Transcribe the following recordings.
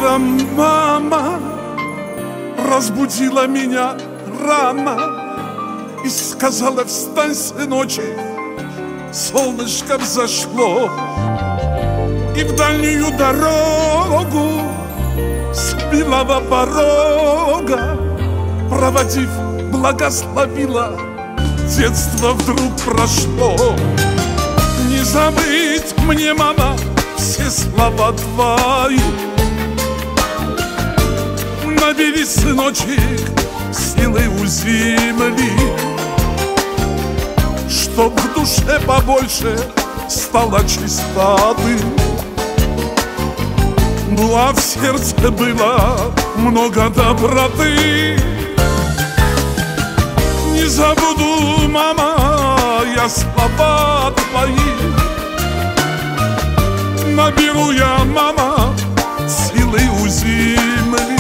Утром мама разбудила меня рано и сказала: встань, сыночек, солнышко взошло. И в дальнюю дорогу с белого порога, проводив, благословила, детство вдруг прошло. Не забыть мне, мама, все слова твои. Набери, сыночек, силы у земли, чтоб в душе побольше стало чистоты. Ну а в сердце было много доброты. Не забуду, мама, я слова твои. Наберу я, мама, силы у земли,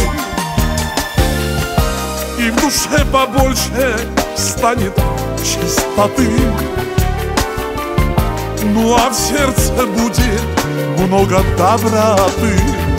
и в душе побольше станет чистоты. Ну а в сердце будет много доброты.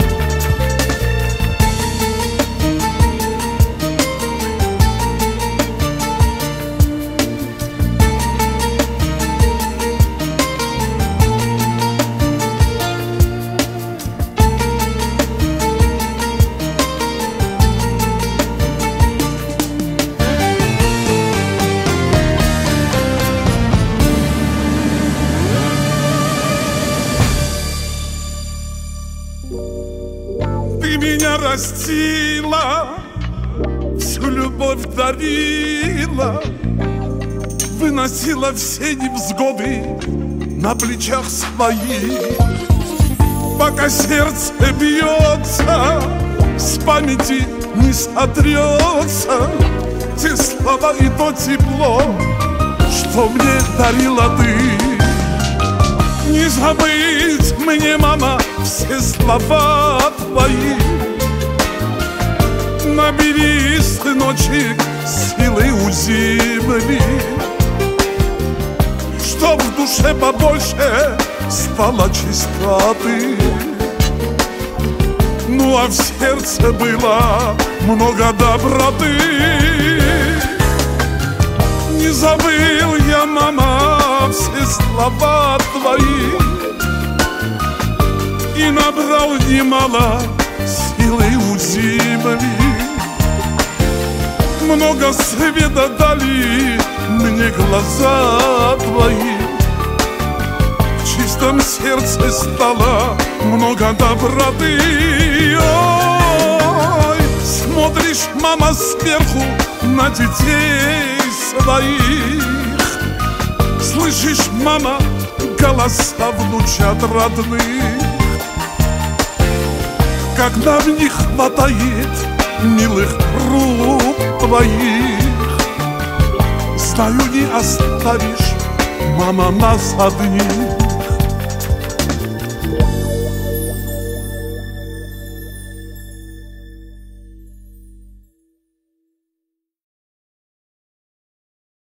Ты меня растила, всю любовь дарила, выносила все невзгоды на плечах своих. Пока сердце бьется, с памяти не сотрется те слова и то тепло, что мне дарила ты. Не забыть мне, мама, все слова твои. Набери, сыночек, силы у земли, чтоб в душе побольше стало чистоты. Ну а в сердце было много доброты. Не забыл я, мама, все слова твои, и набрал немало силы у земли. Много света дали мне глаза твои, в чистом сердце стало много доброты. Ой, смотришь, мама, сверху на детей своих, слышишь, мама, голоса внучат родных, когда в них хватает милых рук твоих. Знаю, не оставишь, мама, нас одних.